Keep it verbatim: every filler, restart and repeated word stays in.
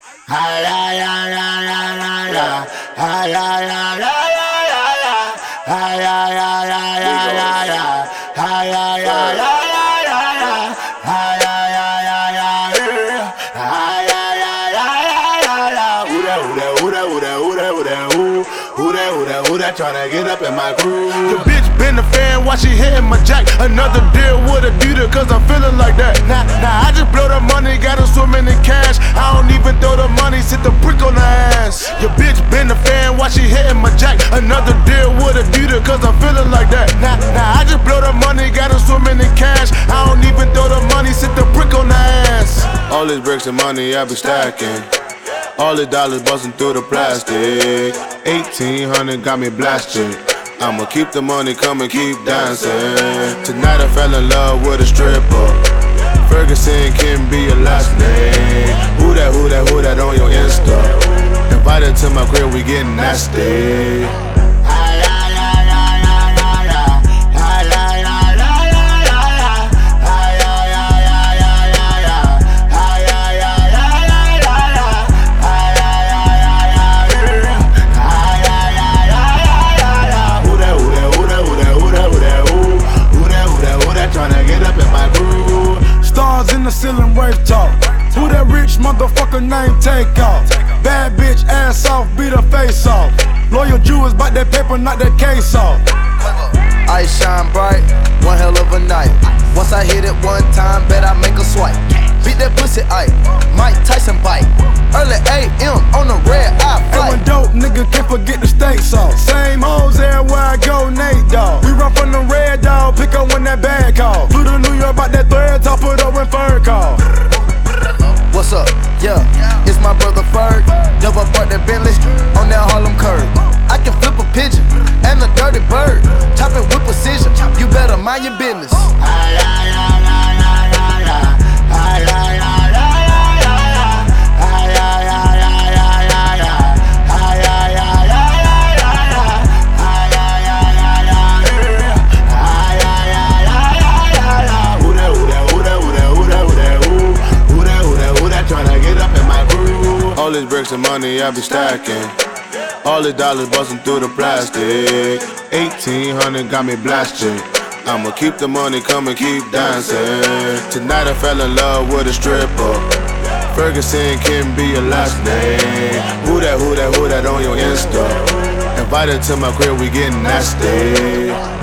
Hi, ya, ya, ya, ya, ya, ya. Hi, ya, ya, ya, ya, ya, ya. Hi, ya, ya, ya, ya, ya, ya. Hi, ya, ya, ya, ya, ya, ya. Hi, ya, ya, ya, ya, ya. Hi, ya, ya, ya, ya, ya, ya. Who that, who that, who that, who that, who that, who that, who? Who that, who that, who that tryna get up in my groove? Your bitch been a fan while she hitting my jack. Another deal with a Adidas cause I'm feeling like that. Nah, nah, I just blow the money, gotta swim in the cash. I don't even throw the money, sit the brick on the ass. Your bitch been a fan while she hitting my jack. Another deal with a Adidas cause I'm feeling like that. Nah, nah, I just blow the money, gotta swim in the cash. I don't even throw the money, sit the brick on the ass. All these bricks of money I be stacking. All the dollars busting through the plastic. eighteen hundred got me blasted. I'ma keep the money coming, keep dancing. Tonight I fell in love with a stripper. Ferguson can be your last name. Who that, who that, who that on your Insta? Invited to my crib, we getting nasty. In the ceiling wave talk. Who that rich motherfucker name take off? Bad bitch ass off, beat her face off. Loyal Jews bout that paper, knock that case off. Ice shine bright, one hell of a night. Once I hit it one time, bet I make a swipe. Beat that pussy Ike, Mike Tyson bite. Early A M on the red eye flight. And when dope nigga can't forget the steak sauce. Same hoes everywhere I go, Nate Dogg. We run from the red dog, pick up when that bag call. Flew to New York about that thread, top it up when Ferg call. What's up? Yeah, it's my brother Ferg. Double park that Bentley on that Harlem curb. I can flip a pigeon and a dirty bird. Chop it with precision, you better mind your business. All these bricks of money I be stacking. All the dollars busting through the plastic. eighteen hundred got me blasted. I'ma keep the money coming, keep dancing. Tonight I fell in love with a stripper. Ferguson can be your last name. Who that, who that, who that on your Insta? Invited to my crib, we getting nasty.